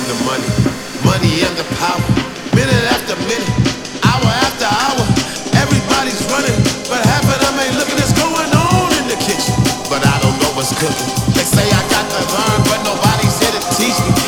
the money, money and the power. Minute after minute, hour after hour, everybody's running, but half of them ain't looking. What's going on in the kitchen? But I don't know what's cooking. They say I got to learn, but nobody's here to teach me.